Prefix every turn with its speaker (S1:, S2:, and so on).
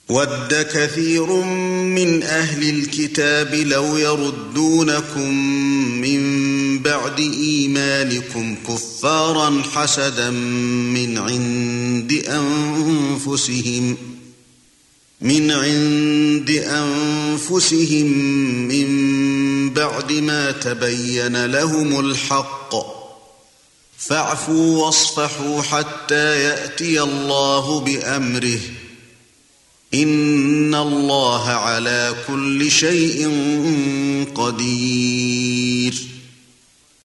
S1: وَدَّ كَثِيرٌ مِّنْ أَهْلِ الْكِتَابِ لَوْ يَرُدُّونَكُم مِّن بَعْدِ إِيمَانِكُمْ كُفَّارًا حَسَدًا مِّنْ عِندِ أَنفُسِهِم مِّن بَعْدِ مَا تَبَيَّنَ لَهُمُ الْحَقُّ ۖ فَاعْفُوا وَاصْفَحُوا حَتَّى يَأْتِيَ اللَّهُ بِأَمْرِهِ ۗ إِنَّ اللَّهَ عَلَى كُلِّ شَيْءٍ قَدِيرٌ.